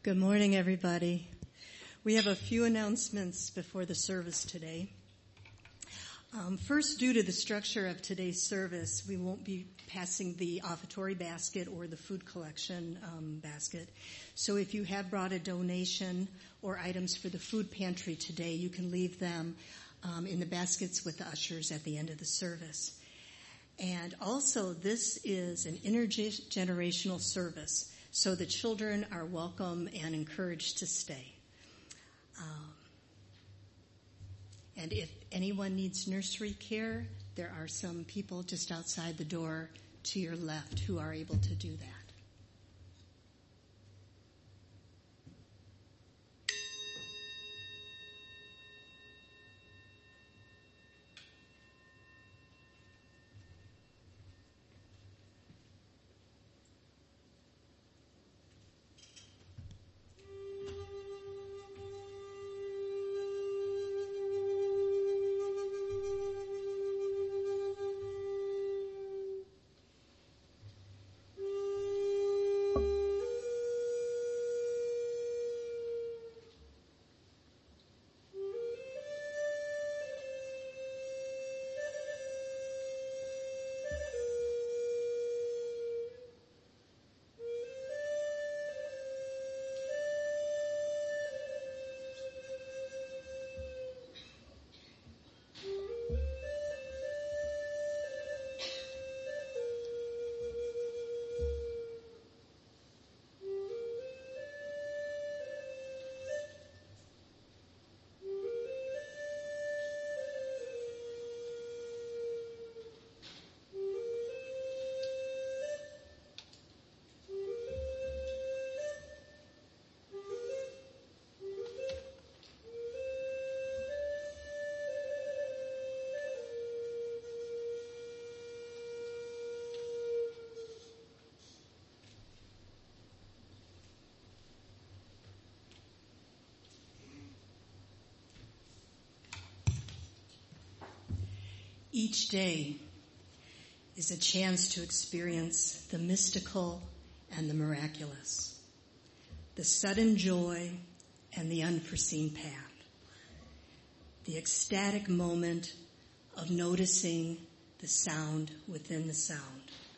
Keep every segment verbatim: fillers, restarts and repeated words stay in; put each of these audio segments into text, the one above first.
Good morning, everybody. We have a few announcements before the service today. Um, first, due to the structure of today's service, we won't be passing the offertory basket or the food collection um, basket. So if you have brought a donation or items for the food pantry today, you can leave them um, in the baskets with the ushers at the end of the service. And also, this is an intergenerational service. So the children are welcome and encouraged to stay. Um, and if anyone needs nursery care, there are some people just outside the door to your left who are able to do that. Each day is a chance to experience the mystical and the miraculous, the sudden joy and the unforeseen path, the ecstatic moment of noticing the sound within the sound.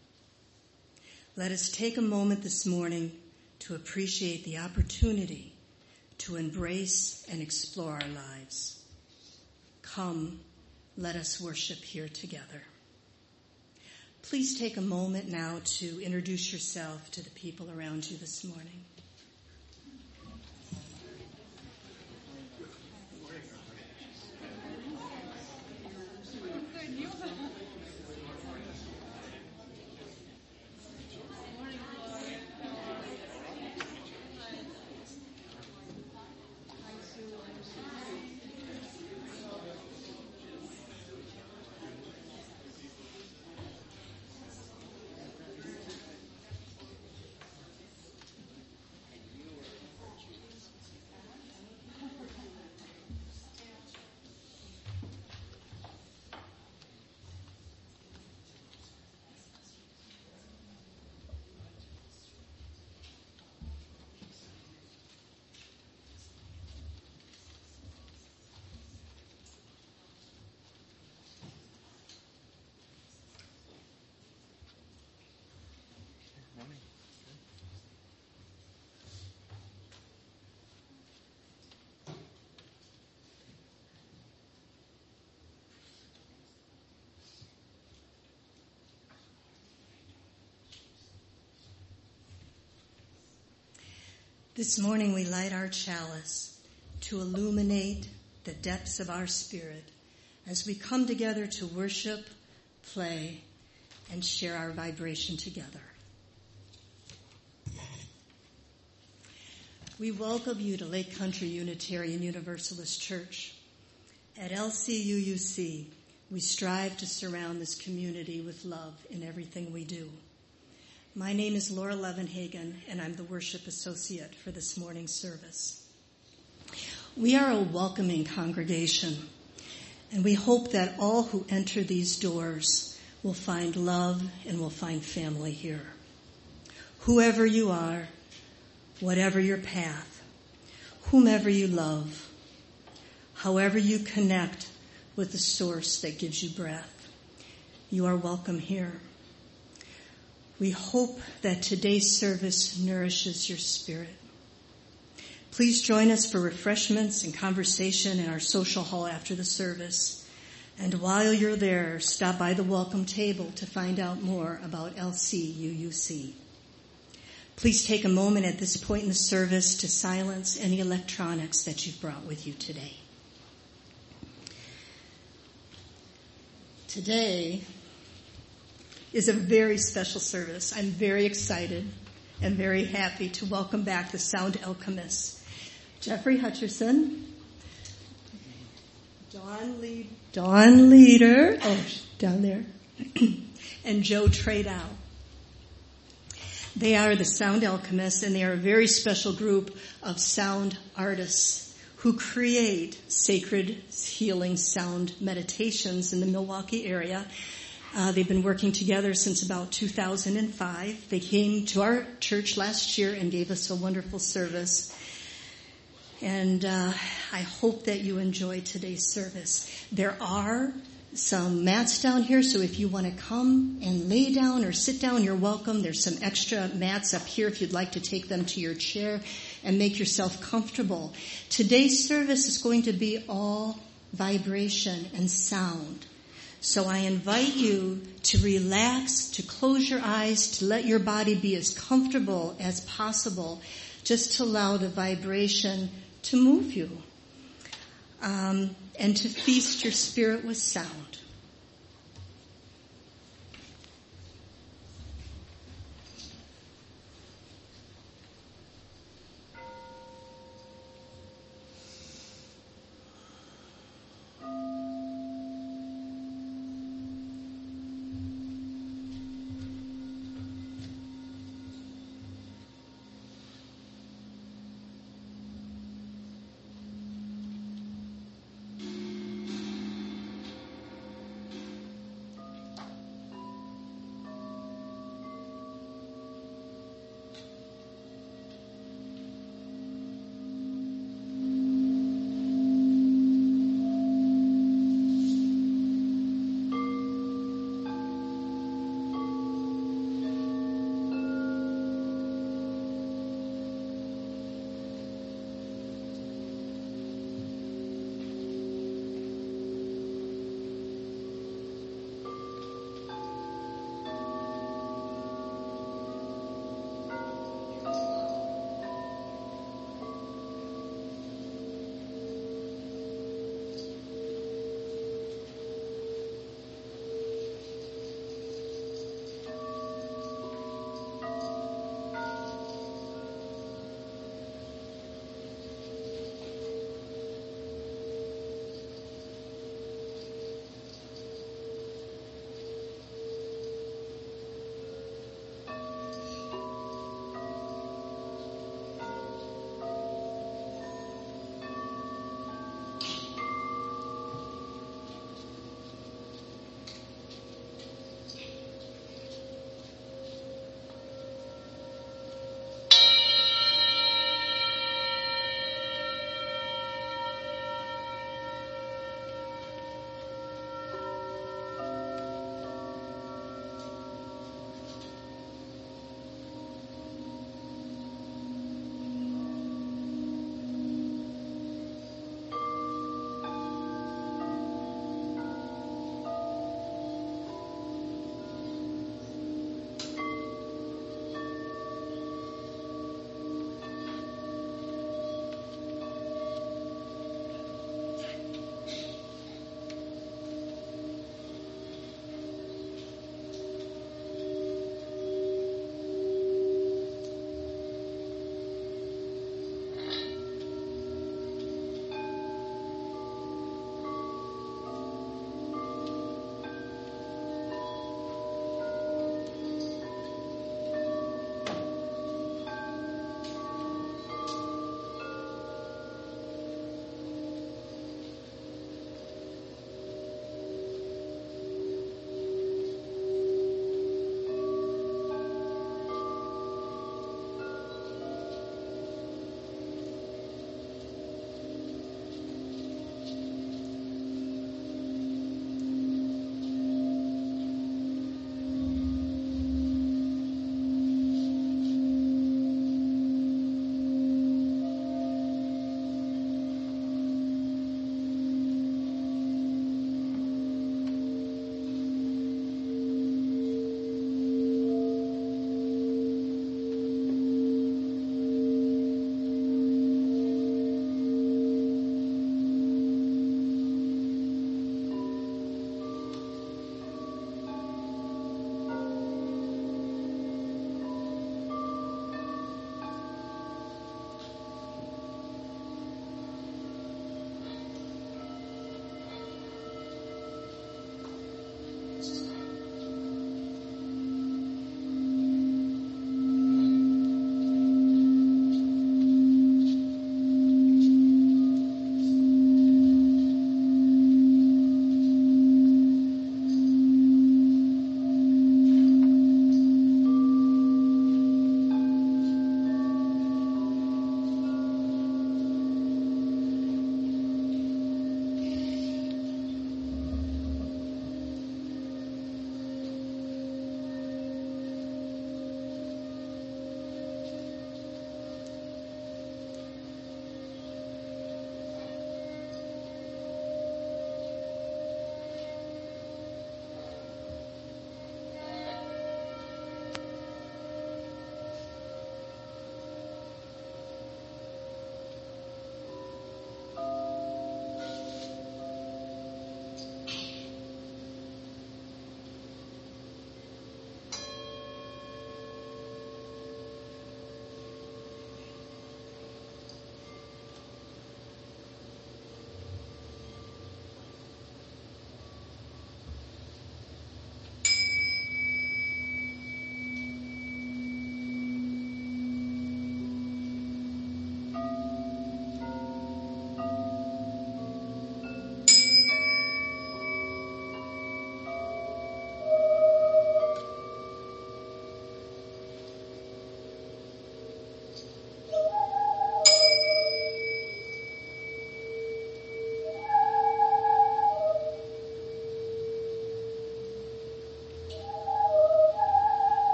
Let us take a moment this morning to appreciate the opportunity to embrace and explore our lives. Come, let us worship here together. Please take a moment now to introduce yourself to the people around you this morning. This morning we light our chalice to illuminate the depths of our spirit as we come together to worship, play, and share our vibration together. We welcome you to Lake Country Unitarian Universalist Church. At L C U U C, we strive to surround this community with love in everything we do. My name is Laura Levenhagen, and I'm the worship associate for this morning's service. We are a welcoming congregation, and we hope that all who enter these doors will find love and will find family here. Whoever you are, whatever your path, whomever you love, however you connect with the source that gives you breath, you are welcome here. We hope that today's service nourishes your spirit. Please join us for refreshments and conversation in our social hall after the service. And while you're there, stop by the welcome table to find out more about L C U U C. Please take a moment at this point in the service to silence any electronics that you've brought with you today. Today is a very special service. I'm very excited and very happy to welcome back the sound alchemists, Jeffrey Hutcherson, Dawn Lead, Dawn Leader, oh, down there, and Joe Tradow. They are the sound alchemists, and they are a very special group of sound artists who create sacred healing sound meditations in the Milwaukee area. Uh, they've been working together since about two thousand five. They came to our church last year and gave us a wonderful service. And uh, I hope that you enjoy today's service. There are some mats down here, so if you want to come and lay down or sit down, you're welcome. There's some extra mats up here if you'd like to take them to your chair and make yourself comfortable. Today's service is going to be all vibration and sound. So I invite you to relax, to close your eyes, to let your body be as comfortable as possible, just to allow the vibration to move you, um, and to feast your spirit with sound.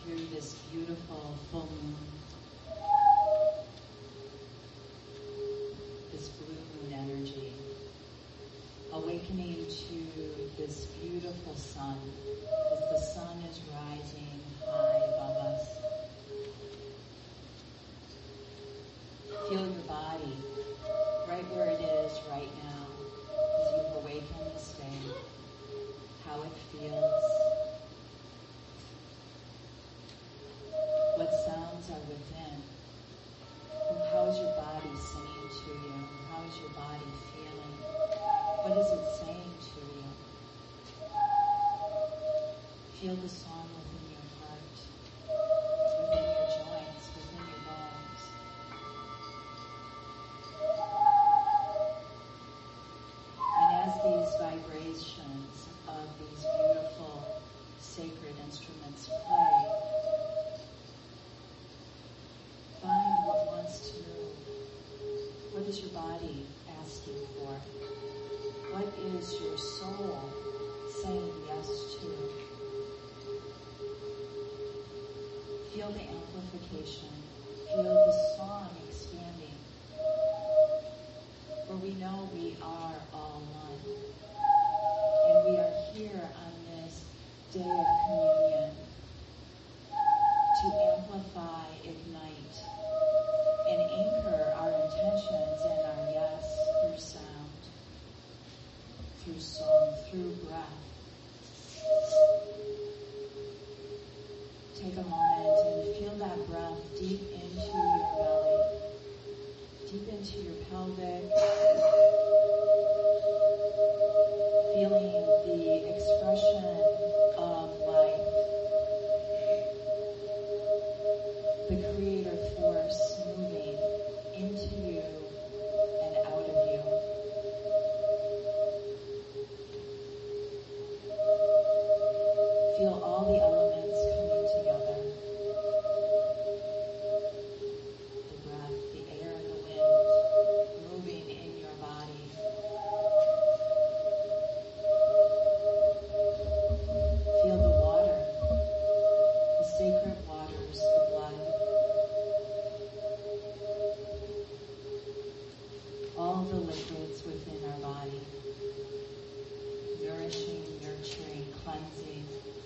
through this beautiful full moon, this blue moon energy, awakening to this beautiful sun as the sun is rising high above us. Feel your body right where it is right now as you've awakened this day, how it feels, what sounds are within. How is your body singing to you? How is your body feeling? What is it saying to you? Feel the song within your heart, within your joints, within your bones. And as these vibrations of these beautiful sacred instruments play, find what wants to move. What is your body asking for? What is your soul saying yes to? Feel the amplification. Feel the song expanding. For we know we are all one. And we are here on this day of communion to amplify, ignite, and anchor our intentions and our yes through sound, through song, through breath. Take a moment and feel that breath deep into your belly, deep into your pelvic, feeling the expression of life, the creator force moving into you and out of you. Feel all the elements coming together. The breath, the air, the wind moving in your body. Feel the water, the sacred waters, the blood. All the liquids within our body, nourishing, nurturing, cleansing.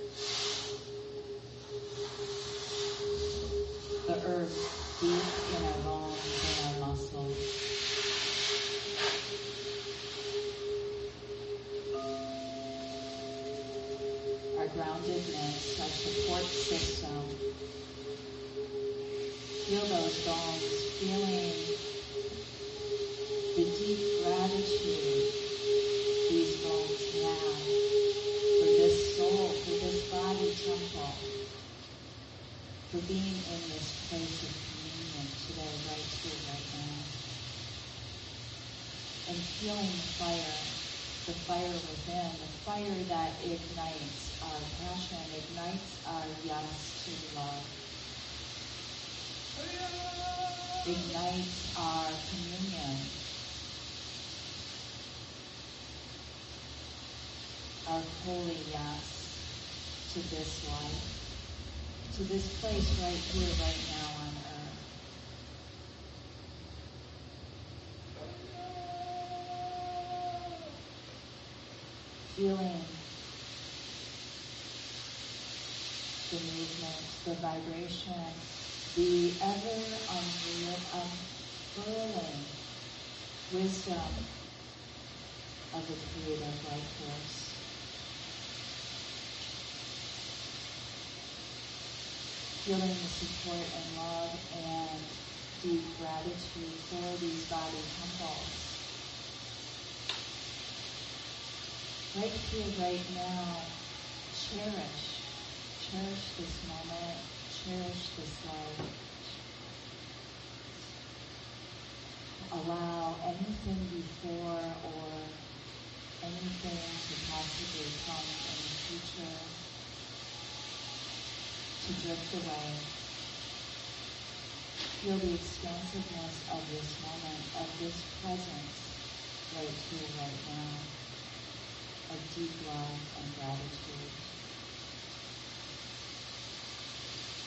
The earth deep in our bones and our muscles. Our groundedness, our support system. Feel those bones, feeling the deep gratitude these bones have for this soul, for this body temple, for being in this place of communion today, right here, right now. And feeling the fire, the fire within, the fire that ignites our passion, ignites our yes to love, ignites our communion, our holy yes to this life, to this place right here, right now on earth. Feeling the movement, the vibration, the ever unreal, unfurling wisdom of the creative life force. Feeling the support and love and deep gratitude for these body temples. Right here, right now, cherish. Cherish this moment. Cherish this life. Allow anything before or anything to possibly come in the future to drift away. Feel the expansiveness of this moment, of this presence right here, right now, of deep love and gratitude.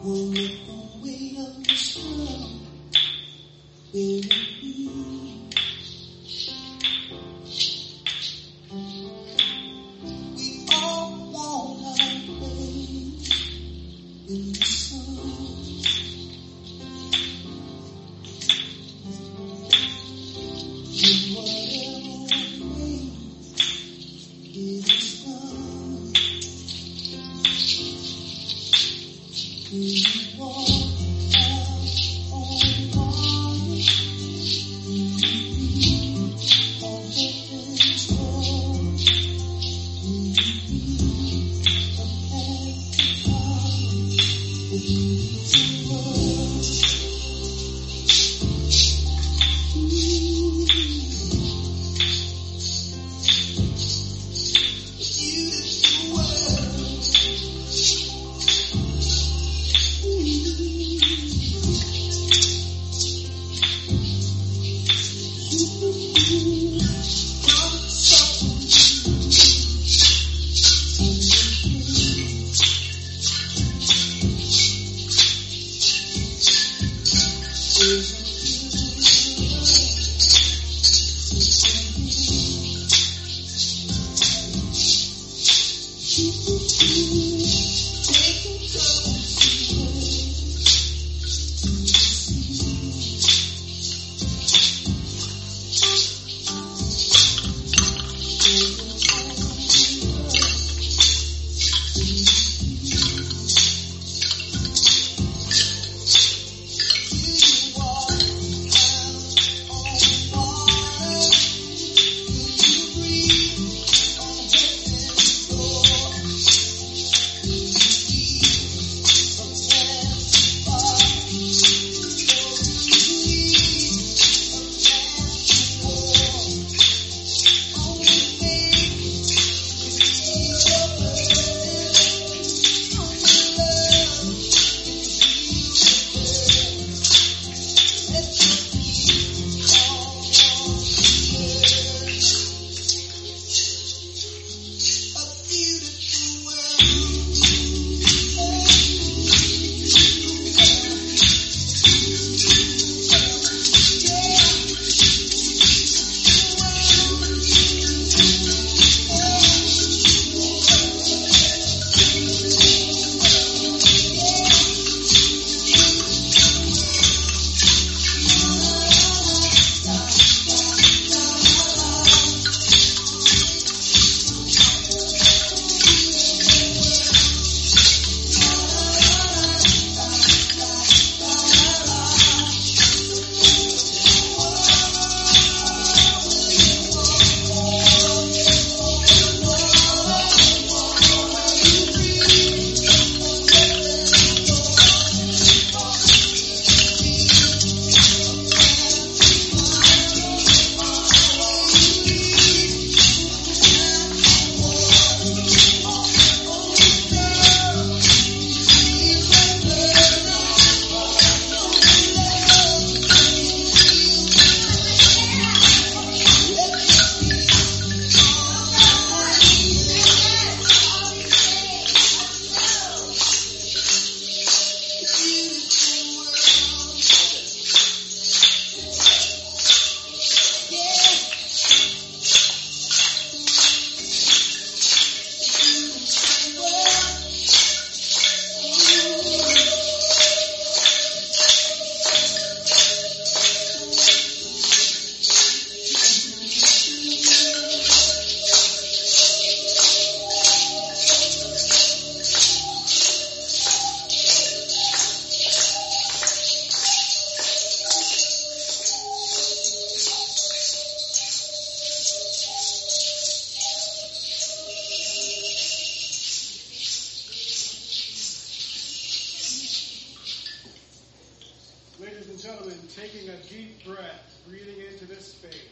gentlemen, taking a deep breath, breathing into this space,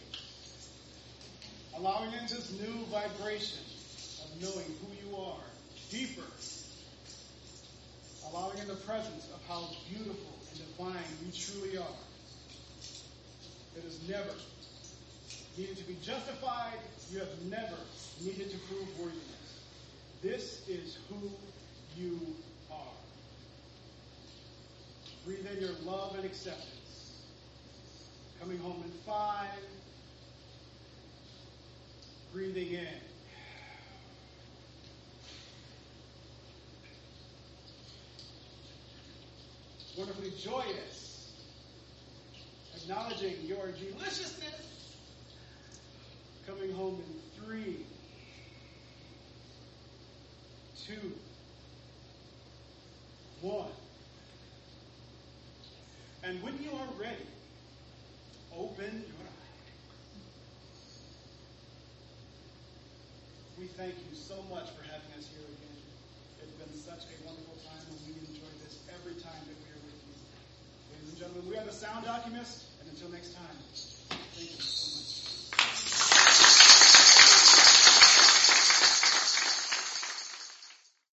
allowing into this new vibration of knowing who you are, deeper, allowing in the presence of how beautiful and divine you truly are. It has never needed to be justified. You have never needed to prove worthiness. This is who you are. Breathe in your love and acceptance. Coming home in five. Breathing in. Wonderfully joyous. Acknowledging your deliciousness. Coming home in three. Two. One. And when you are ready, open your eyes. We thank you so much for having us here again. It's been such a wonderful time, and we enjoy this every time that we are with you. Ladies and gentlemen, we are the Sound Alchemists, and until next time, thank you so much.